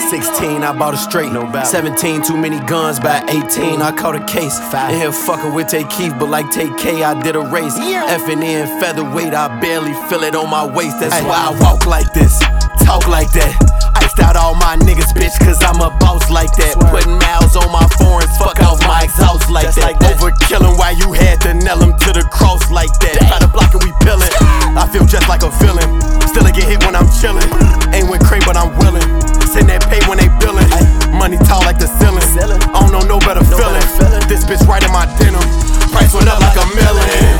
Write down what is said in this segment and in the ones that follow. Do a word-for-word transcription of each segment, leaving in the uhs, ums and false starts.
sixteen, I bought a straight. No doubt. seventeen, too many guns. By eighteen, I caught a case. Five. In here fucking with Tay Keith, but like Tay K, I did a race. Yeah. Effing in featherweight, I barely feel it on my waist. That's Ay. why I walk like this, talk like that. Iced out all my niggas, bitch, cause I'm a boss like that. Swear. Putting miles on my foreigns, fuck off my exhaust like Just that. like that. Overkillin' while you had to nail him to the cross like that. Try to block and we pillin'. I feel just like a villain. Still I get hit when I'm chillin'. Ain't with Cray, but I'm willing. Send that pay when they billin'. Money tall like the ceiling. I don't know no better feeling. This bitch right in my denim. Price went up like a million.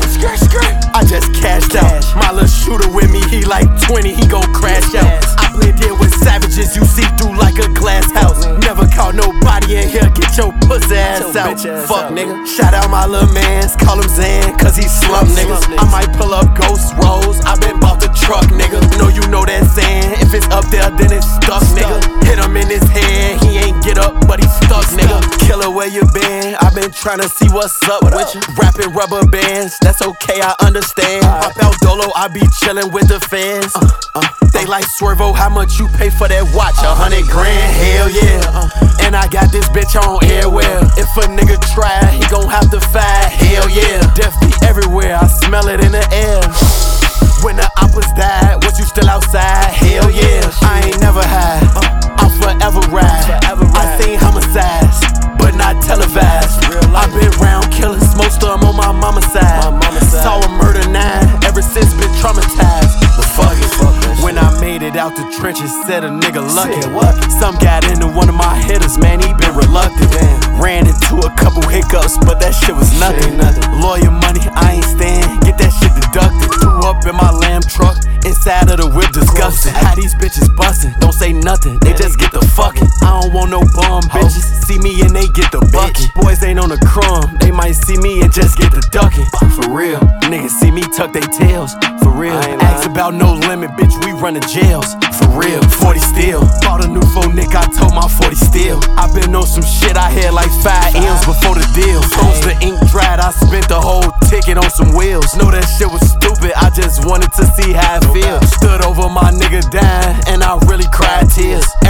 I just cashed out. My little shooter with me, he like twenty, he gon' crash out. I blend in with savages, you see through like a glass house. Never caught nobody in here, get your pussy ass out. Fuck nigga. Shout out my little mans, call him Zan, cause he slum niggas. I might pull up Ghost Rolls, I been bought the truck nigga. Know you know that saying, if it's up there then it's stuck nigga. Hit him in his head, he ain't get up but he stuck nigga. Killer where you been, I been tryna see what's up with you. Rapping rubber bands, that's okay I understand. Pop out Dolo, I be chillin' with the fans. uh, uh, They like Swervo, how much you pay for that watch? A hundred grand, hell yeah. uh, And I got this bitch on airwell. If a nigga try, he gon' have to fight, hell yeah. Death be everywhere, I smell it in the air. When the oppas died, was you still outside? Hell yeah, I ain't never high, uh, I'll forever ride. I seen homicides, but not televised. I been round killers, most of them on my mama's side. Saw a murder nine, ever since been traumatized. But fuck it, when I made it out the trenches, said a nigga lucky. Some got into one of my hitters, man, he been reluctant. Ran into a couple hiccups, but that shit was nothing. Lawyer money, I ain't stand, get that shit deducted. Threw up in my lamb truck, inside of the whip, disgusting. How these bitches bustin', don't say nothing, they just get the fucking. I don't want no bum bitches, see me and they get the bucket. Boys ain't on the crumb, they might see me and just get the ducking. For real, niggas see me tuck they tails. For real, ask about no limit, bitch, we runnin' jails. For real, forty still. Bought a new phone, Nick, I told my forty still. I been on some shit, I had like five M's before the deal. Froze the ink dried, I spent the whole ticket on some wheels. Know that shit was stupid, I just wanted to see how it feels. Stood over my nigga dying, and I really cried tears.